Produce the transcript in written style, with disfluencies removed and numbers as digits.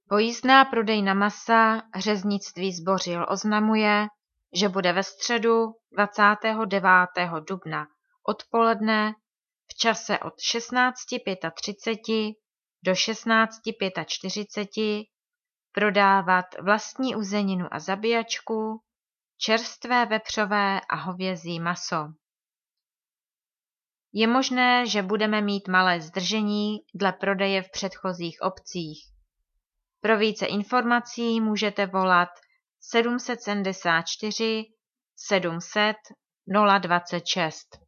Pojízdná prodejna masa Řeznictví Zbořil oznamuje, že bude ve středu 29. dubna odpoledne v čase od 16:35 do 16:45 prodávat vlastní uzeninu a zabíjačku, čerstvé vepřové a hovězí maso. Je možné, že budeme mít malé zdržení dle prodeje v předchozích obcích. Pro více informací můžete volat 774 700 026.